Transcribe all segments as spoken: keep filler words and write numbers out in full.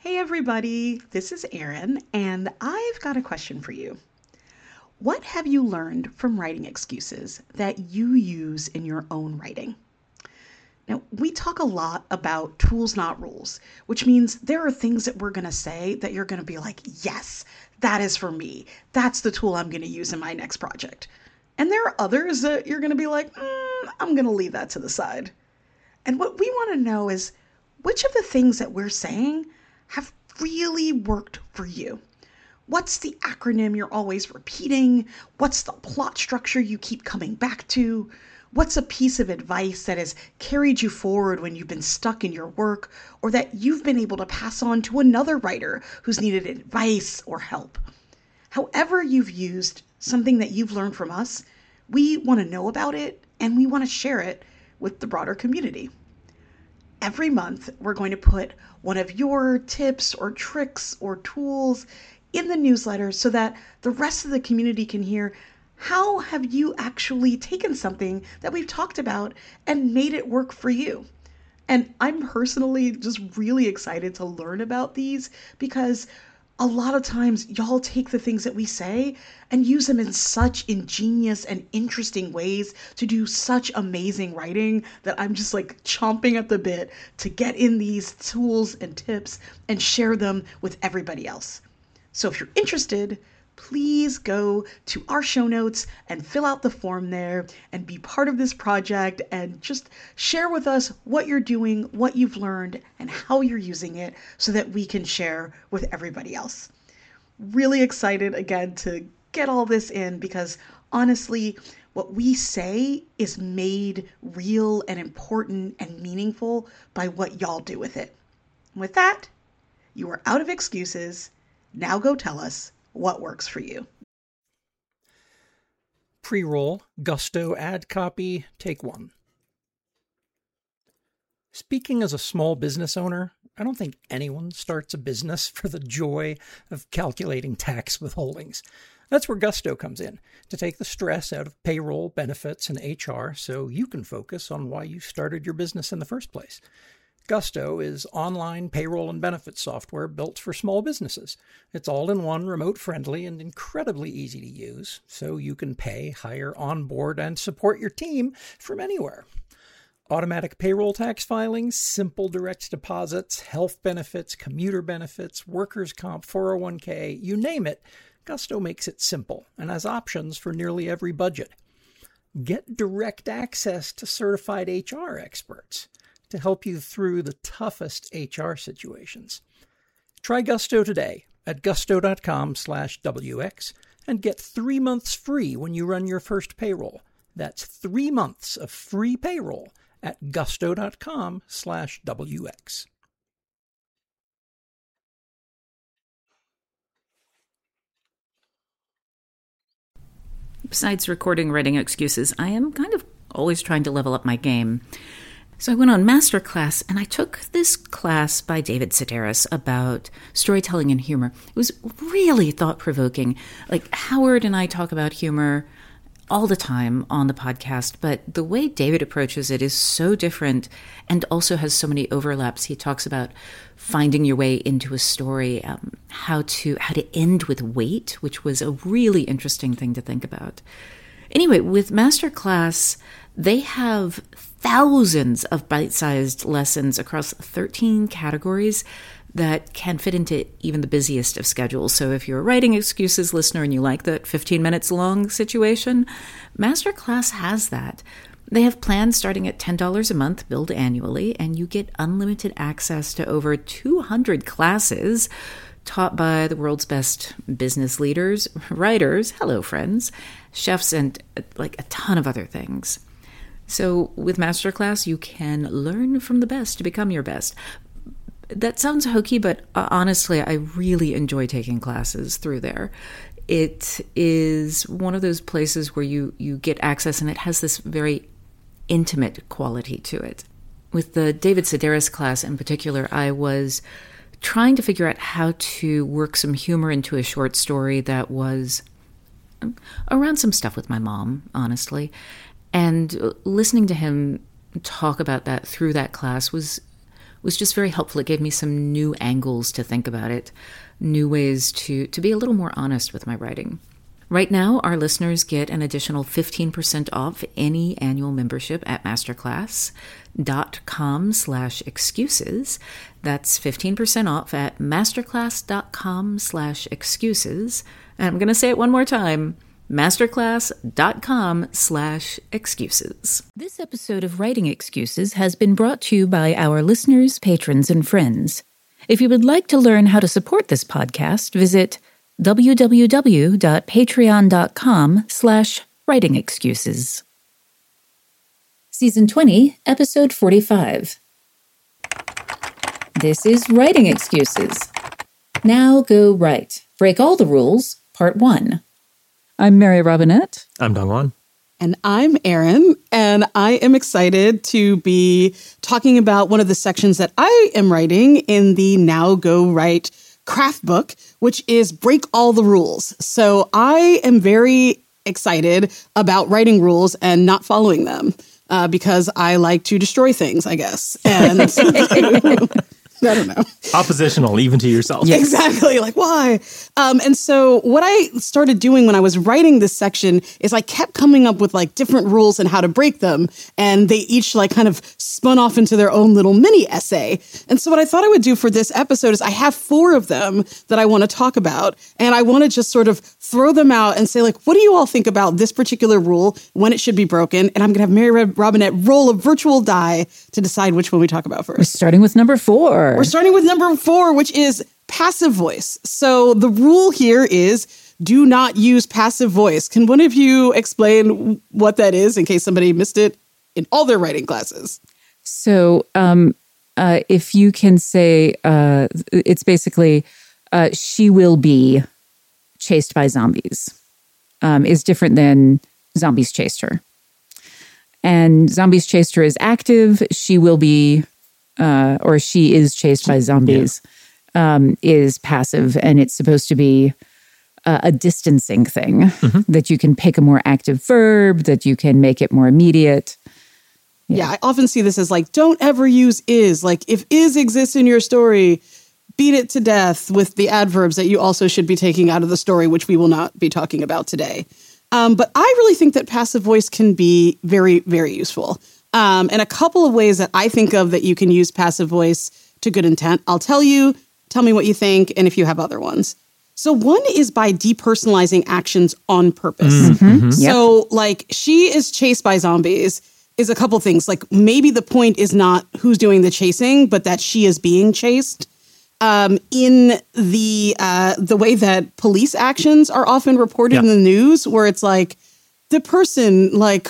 Hey everybody, this is Erin, and I've got a question for you. What have you learned from writing excuses that you use in your own writing? Now, we talk a lot about tools, not rules, which means there are things that we're going to say that you're going to be like, yes, that is for me. That's the tool I'm going to use in my next project. And there are others that you're going to be like, mm, I'm going to leave that to the side. And what we want to know is which of the things that we're saying have really worked for you? What's the acronym you're always repeating? What's the plot structure you keep coming back to? What's a piece of advice that has carried you forward when you've been stuck in your work or that you've been able to pass on to another writer who's needed advice or help? However you've used something that you've learned from us, we want to know about it and we want to share it with the broader community. Every month, we're going to put one of your tips or tricks or tools in the newsletter so that the rest of the community can hear how have you actually taken something that we've talked about and made it work for you. And I'm personally just really excited to learn about these because a lot of times y'all take the things that we say and use them in such ingenious and interesting ways to do such amazing writing that I'm just like chomping at the bit to get in these tools and tips and share them with everybody else. So if you're interested, please go to our show notes and fill out the form there and be part of this project and just share with us what you're doing, what you've learned, and how you're using it so that we can share with everybody else. Really excited again to get all this in because honestly, what we say is made real and important and meaningful by what y'all do with it. With that, you are out of excuses. Now go tell us what works for you. Pre-roll, Gusto ad copy, take one. Speaking as a small business owner, I don't think anyone starts a business for the joy of calculating tax withholdings. That's where Gusto comes in, to take the stress out of payroll, benefits, and H R so you can focus on why you started your business in the first place. Gusto is online payroll and benefits software built for small businesses. It's all-in-one, remote-friendly, and incredibly easy to use, so you can pay, hire, onboard, and support your team from anywhere. Automatic payroll tax filings, simple direct deposits, health benefits, commuter benefits, workers' comp, four oh one k, you name it, Gusto makes it simple and has options for nearly every budget. Get direct access to certified H R experts to help you through the toughest H R situations. Try Gusto today at gusto.com slash WX and get three months free when you run your first payroll. That's three months of free payroll at gusto.com slash WX. Besides recording writing excuses, I am kind of always trying to level up my game. So I went on masterclass, and I took this class by David Sedaris about storytelling and humor. It was really thought-provoking. Like, Howard and I talk about humor all the time on the podcast, but the way David approaches it is so different and also has so many overlaps. He talks about finding your way into a story, um, how to how to end with weight, which was a really interesting thing to think about. Anyway, with masterclass, they have thousands of bite-sized lessons across thirteen categories that can fit into even the busiest of schedules. So if you're a writing excuses listener and you like that fifteen minutes long situation, Masterclass has that. They have plans starting at ten dollars a month, billed annually, and you get unlimited access to over two hundred classes taught by the world's best business leaders, writers, hello friends, chefs, and like a ton of other things. So with Masterclass, you can learn from the best to become your best. That sounds hokey, but uh, honestly, I really enjoy taking classes through there. It is one of those places where you, you get access, and it has this very intimate quality to it. With the David Sedaris class in particular, I was trying to figure out how to work some humor into a short story that was around some stuff with my mom, honestly. And listening to him talk about that through that class was was just very helpful. It gave me some new angles to think about it, new ways to, to be a little more honest with my writing. Right now, our listeners get an additional fifteen percent off any annual membership at masterclass.com slash excuses. That's fifteen percent off at masterclass.com slash excuses. And I'm going to say it one more time, masterclass.com slash excuses. This episode of Writing Excuses has been brought to you by our listeners, patrons, and friends. If you would like to learn how to support this podcast, visit www.patreon.com slash writing excuses. Season twenty, Episode forty-five. This is Writing Excuses. Now go write. Break all the rules, Part one. I'm Mary Robinette. I'm Dongwon. And I'm Erin, and I am excited to be talking about one of the sections that I am writing in the Now Go Write craft book, which is Break All the Rules. So I am very excited about writing rules and not following them uh, because I like to destroy things, I guess. And I don't know. Oppositional, even to yourself. Yeah, exactly. Like, why? Um, and so what I started doing when I was writing this section is I kept coming up with like different rules and how to break them. And they each like kind of spun off into their own little mini essay. And so what I thought I would do for this episode is I have four of them that I want to talk about. And I want to just sort of throw them out and say, like, what do you all think about this particular rule, when it should be broken? And I'm going to have Mary Robinette roll a virtual die to decide which one we talk about first. We're starting with number four. We're starting with number four, which is passive voice. So the rule here is do not use passive voice. Can one of you explain what that is in case somebody missed it in all their writing classes? So um, uh, if you can say, uh, it's basically, uh, she will be chased by zombies, um, is different than zombies chased her. And zombies chased her is active. She will be... Uh, or she is chased by zombies, yeah. um, is passive, and it's supposed to be uh, a distancing thing, mm-hmm. that you can pick a more active verb, that you can make it more immediate. Yeah. yeah, I often see this as like, don't ever use is. Like, if is exists in your story, beat it to death with the adverbs that you also should be taking out of the story, which we will not be talking about today. Um, but I really think that passive voice can be very, very useful. Um, and a couple of ways that I think of that you can use passive voice to good intent. I'll tell you, tell me what you think, and if you have other ones. So one is by depersonalizing actions on purpose. Mm-hmm. So yep. like she is chased by zombies is a couple things. Like maybe the point is not who's doing the chasing, but that she is being chased. Um, in the uh, the way that police actions are often reported yeah. in the news, where it's like the person like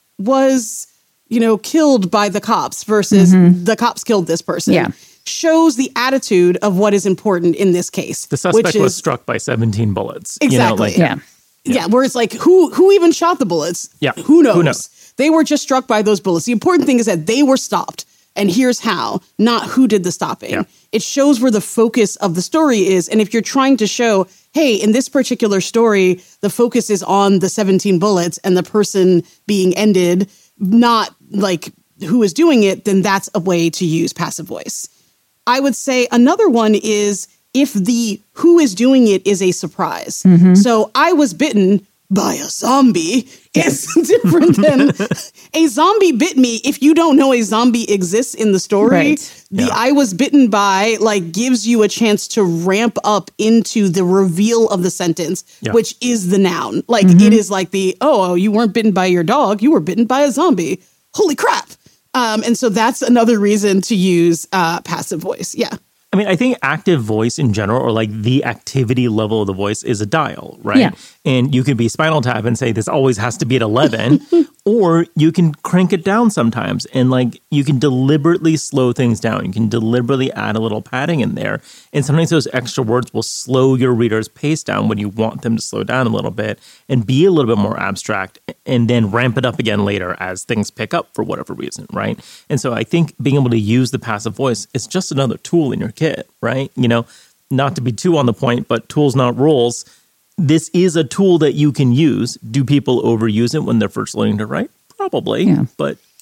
was... you know, killed by the cops versus mm-hmm. the cops killed this person, yeah. shows the attitude of what is important in this case. The suspect which is, was struck by seventeen bullets. Exactly. You know, like, yeah. yeah. Yeah. Where it's like, who who even shot the bullets? Yeah. Who knows? Who knows? They were just struck by those bullets. The important thing is that they were stopped. And here's how, not who did the stopping. Yeah. It shows where the focus of the story is. And if you're trying to show, hey, in this particular story, the focus is on the seventeen bullets and the person being ended, not like who is doing it, then that's a way to use passive voice. I would say another one is if the who is doing it is a surprise. Mm-hmm. So I was bitten by a zombie is different than a zombie bit me. If you don't know a zombie exists in the story, right. the yeah. I was bitten by like gives you a chance to ramp up into the reveal of the sentence, yeah. which is the noun. Like mm-hmm. it is like the, oh, you weren't bitten by your dog. You were bitten by a zombie. Holy crap. Um, and so that's another reason to use uh, passive voice. Yeah. I mean, I think active voice in general, or like the activity level of the voice, is a dial, right? Yeah. And you can be Spinal Tap and say this always has to be at eleven, or you can crank it down sometimes. And like you can deliberately slow things down. You can deliberately add a little padding in there. And sometimes those extra words will slow your reader's pace down when you want them to slow down a little bit and be a little bit more abstract, and then ramp it up again later as things pick up for whatever reason, right? And so I think being able to use the passive voice is just another tool in your kit, right? You know, not to be too on the point, but tools, not rules. This is a tool that you can use. Do people overuse it when they're first learning to write? Probably, yeah. but...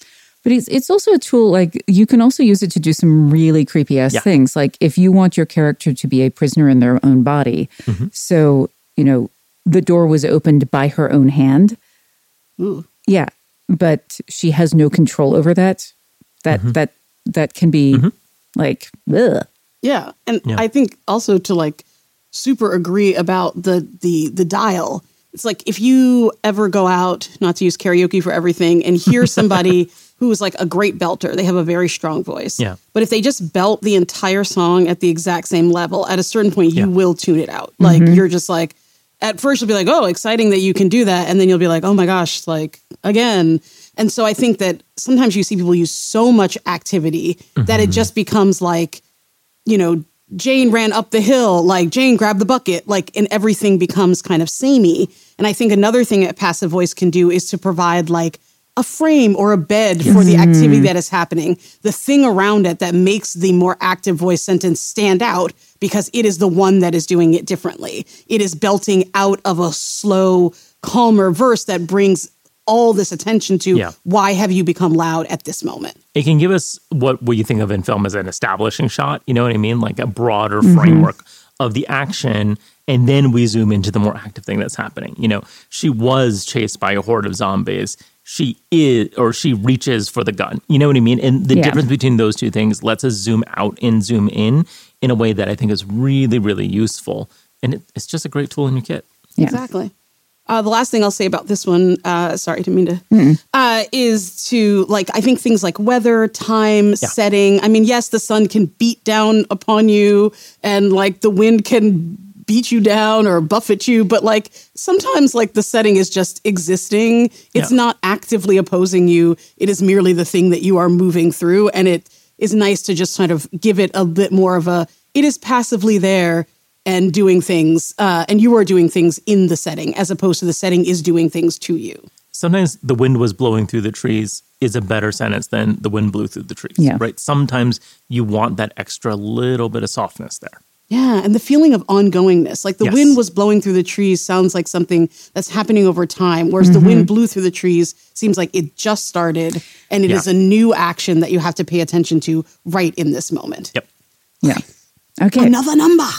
But it's it's also a tool, like you can also use it to do some really creepy ass Yeah. things. Like if you want your character to be a prisoner in their own body. Mm-hmm. So, you know, the door was opened by her own hand. Ooh. Yeah. But she has no control over that. That Mm-hmm. that that can be like, ugh. Yeah. And Yeah. I think also to like super agree about the the the dial. It's like if you ever go out, not to use karaoke for everything, and hear somebody who is like a great belter, they have a very strong voice. Yeah. But if they just belt the entire song at the exact same level, at a certain point, you Yeah. will tune it out. Like you're just like, at first you'll be like, oh, exciting that you can do that. And then you'll be like, oh my gosh, like again. And so I think that sometimes you see people use so much activity that it just becomes like, you know, Jane ran up the hill, like Jane grabbed the bucket, like, and everything becomes kind of samey. And I think another thing that passive voice can do is to provide like a frame or a bed for the activity that is happening, the thing around it that makes the more active voice sentence stand out because it is the one that is doing it differently. It is belting out of a slow, calmer verse that brings all this attention to Yeah. why have you become loud at this moment. It can give us what, what you think of in film as an establishing shot. You know what I mean? Like a broader framework of the action. And then we zoom into the more active thing that's happening. You know, she was chased by a horde of zombies. She is, or she reaches for the gun. You know what I mean? And the Yeah. difference between those two things lets us zoom out and zoom in in a way that I think is really, really useful. And it, it's just a great tool in your kit. Yeah. Exactly. Uh, the last thing I'll say about this one, uh, sorry, didn't mean to, uh, is to like, I think things like weather, time, setting. I mean, yes, the sun can beat down upon you and like the wind can beat you down or buffet you, but like sometimes like the setting is just existing. It's Yeah. not actively opposing you. It is merely the thing that you are moving through. And it is nice to just kind of give it a bit more of a, it is passively there and doing things, uh, and you are doing things in the setting as opposed to the setting is doing things to you. Sometimes the wind was blowing through the trees is a better sentence than the wind blew through the trees, Yeah. right? Sometimes you want that extra little bit of softness there. Yeah, and the feeling of ongoingness, like the Yes. wind was blowing through the trees sounds like something that's happening over time, whereas the wind blew through the trees seems like it just started and it Yeah. is a new action that you have to pay attention to right in this moment. Yep. Yeah. Okay. Another number.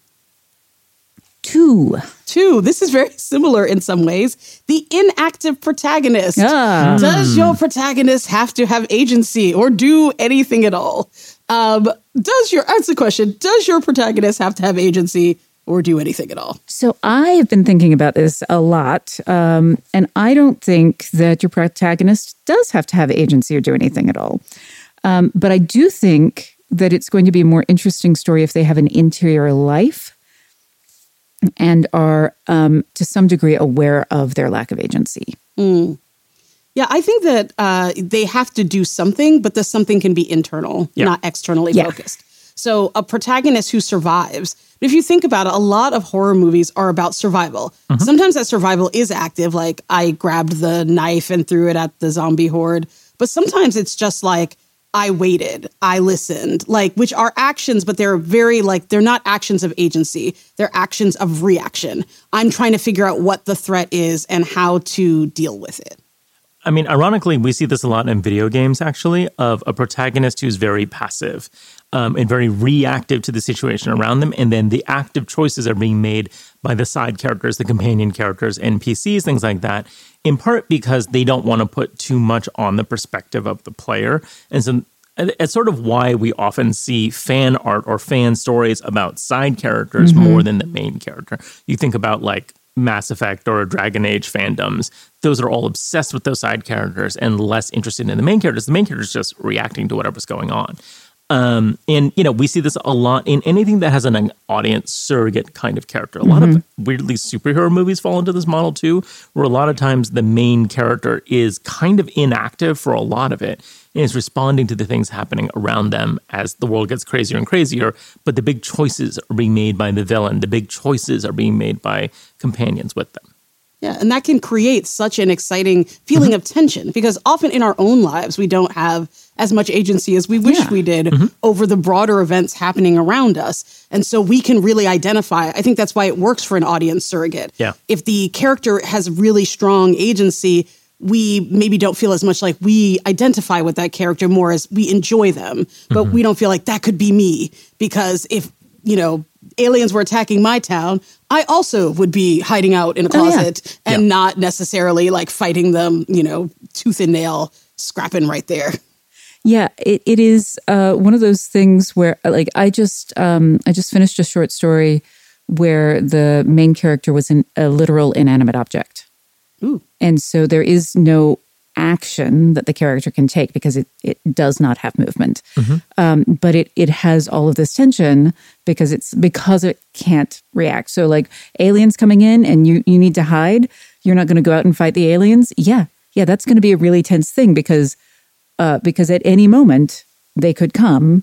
Two. Two, this is very similar in some ways. The inactive protagonist. Ah. Does your protagonist have to have agency or do anything at all? Um, does your, that's the question, does your protagonist have to have agency or do anything at all? So I have been thinking about this a lot, um, and I don't think that your protagonist does have to have agency or do anything at all. Um, but I do think that it's going to be a more interesting story if they have an interior life and are, um, to some degree, aware of their lack of agency. Mm. Yeah, I think that uh, they have to do something, but the something can be internal, Yeah. not externally Yeah. focused. So a protagonist who survives. If you think about it, a lot of horror movies are about survival. Sometimes that survival is active, like I grabbed the knife and threw it at the zombie horde. But sometimes it's just like, I waited, I listened, like, which are actions, but they're very like, they're not actions of agency. They're actions of reaction. I'm trying to figure out what the threat is and how to deal with it. I mean, ironically, we see this a lot in video games, actually, of a protagonist who's very passive um, and very reactive to the situation around them. And then the active choices are being made by the side characters, the companion characters, N P Cs, things like that, in part because they don't want to put too much on the perspective of the player. And so it's sort of why we often see fan art or fan stories about side characters more than the main character. You think about like Mass Effect or Dragon Age fandoms, those are all obsessed with those side characters and less interested in the main characters. The main character is just reacting to whatever's going on. Um, and, you know, we see this a lot in anything that has an audience surrogate kind of character. A lot of weirdly superhero movies fall into this model too, where a lot of times the main character is kind of inactive for a lot of it and is responding to the things happening around them as the world gets crazier and crazier. But the big choices are being made by the villain. The big choices are being made by companions with them. Yeah, and that can create such an exciting feeling of tension because often in our own lives, we don't have as much agency as we wish Yeah. we did over the broader events happening around us. And so we can really identify. I think that's why it works for an audience surrogate. Yeah. If the character has really strong agency, we maybe don't feel as much like we identify with that character more as we enjoy them, but mm-hmm. we don't feel like that could be me, because if, you know, aliens were attacking my town, I also would be hiding out in a closet oh, yeah. and yeah. not necessarily like fighting them, you know, tooth and nail, scrapping right there. Yeah, it, it is uh, one of those things where, like, I just um, I just finished a short story where the main character was an, a literal inanimate object. Ooh. And so there is no action that the character can take because it, it does not have movement. Mm-hmm. Um, but it it has all of this tension because it's because it can't react. So like aliens coming in and you, you need to hide, you're not going to go out and fight the aliens. Yeah, yeah, that's going to be a really tense thing because uh, because at any moment they could come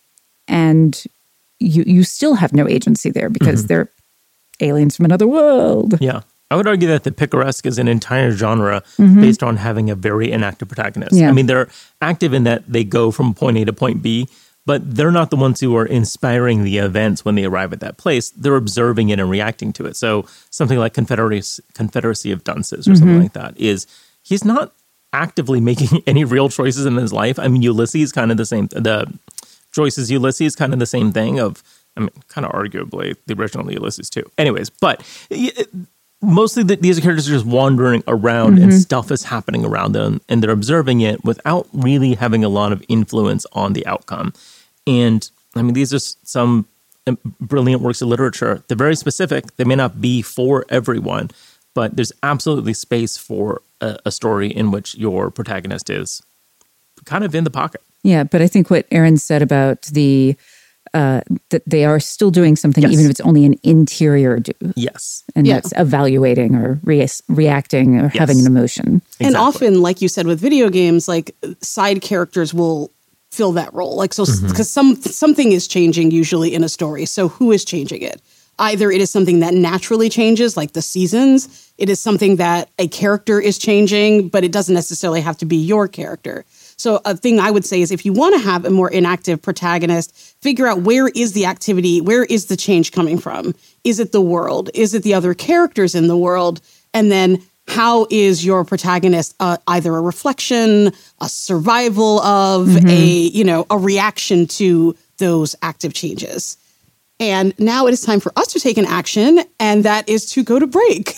and you you still have no agency there because mm-hmm. they're aliens from another world. Yeah. I would argue that the picaresque is an entire genre mm-hmm. based on having a very inactive protagonist. Yeah. I mean, they're active in that they go from point A to point B, but they're not the ones who are inspiring the events when they arrive at that place. They're observing it and reacting to it. So something like Confederacy, Confederacy of Dunces or mm-hmm. something like that is he's not actively making any real choices in his life. I mean, Ulysses kind of the same. The Joyce's Ulysses kind of the same thing of, I mean, kind of arguably the original Ulysses too. Anyways, but... It, mostly the, these characters are just wandering around mm-hmm. and stuff is happening around them and they're observing it without really having a lot of influence on the outcome. And I mean, these are some brilliant works of literature. They're very specific. They may not be for everyone, but there's absolutely space for a, a story in which your protagonist is kind of in the pocket. Yeah, but I think what Aaron said about the Uh, that they are still doing something, yes. even if it's only an interior do. Yes. And yeah. that's evaluating or re- reacting or yes. having an emotion. Exactly. And often, like you said, with video games, like side characters will fill that role. Like, so, because mm-hmm. some something is changing usually in a story. So who is changing it? Either it is something that naturally changes, like the seasons. It is something that a character is changing, but it doesn't necessarily have to be your character. So a thing I would say is if you want to have a more inactive protagonist, figure out where is the activity, where is the change coming from? Is it the world? Is it the other characters in the world? And then how is your protagonist uh, either a reflection, a survival of, mm-hmm. a, you know, a reaction to those active changes? And now it is time for us to take an action, and that is to go to break.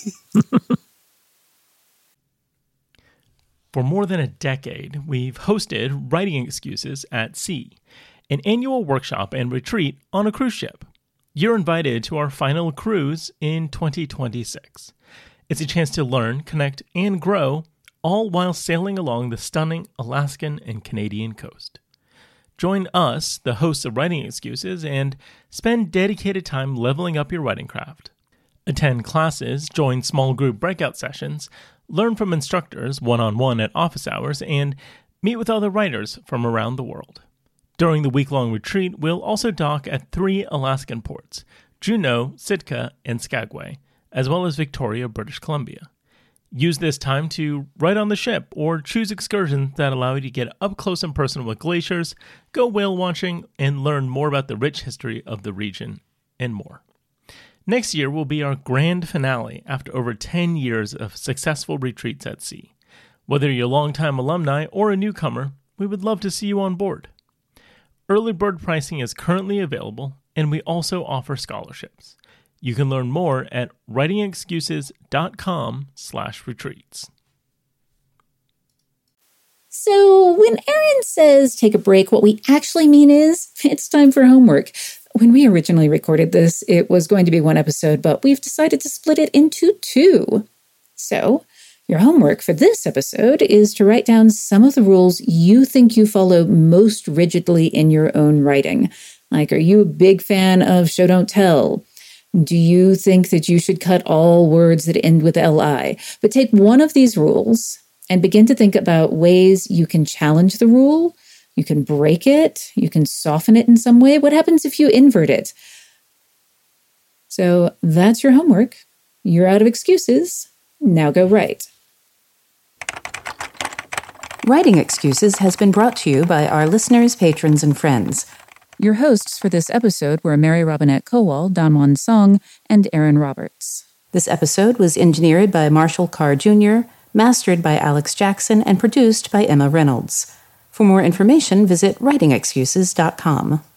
For more than a decade, we've hosted Writing Excuses at Sea, an annual workshop and retreat on a cruise ship. You're invited to our final cruise in twenty twenty-six. It's a chance to learn, connect, and grow, all while sailing along the stunning Alaskan and Canadian coast. Join us, the hosts of Writing Excuses, and spend dedicated time leveling up your writing craft. Attend classes, join small group breakout sessions, learn from instructors one-on-one at office hours, and meet with other writers from around the world. During the week-long retreat, we'll also dock at three Alaskan ports, Juneau, Sitka, and Skagway, as well as Victoria, British Columbia. Use this time to write on the ship or choose excursions that allow you to get up close and personal with glaciers, go whale watching, and learn more about the rich history of the region, and more. Next year will be our grand finale after over ten years of successful retreats at sea. Whether you're a longtime alumni or a newcomer, we would love to see you on board. Early bird pricing is currently available, and we also offer scholarships. You can learn more at writingexcuses.com slash retreats. So when Aaron says take a break, what we actually mean is it's time for homework. When we originally recorded this, it was going to be one episode, but we've decided to split it into two. So your homework for this episode is to write down some of the rules you think you follow most rigidly in your own writing. Like, are you a big fan of show don't tell? Do you think that you should cut all words that end with L-I? But take one of these rules and begin to think about ways you can challenge the rule. You can break it. You can soften it in some way. What happens if you invert it? So that's your homework. You're out of excuses. Now go write. Writing Excuses has been brought to you by our listeners, patrons, and friends. Your hosts for this episode were Mary Robinette Kowal, Danwon Song, and Aaron Roberts. This episode was engineered by Marshall Carr Junior, mastered by Alex Jackson and produced by Emma Reynolds. For more information, visit writing excuses dot com.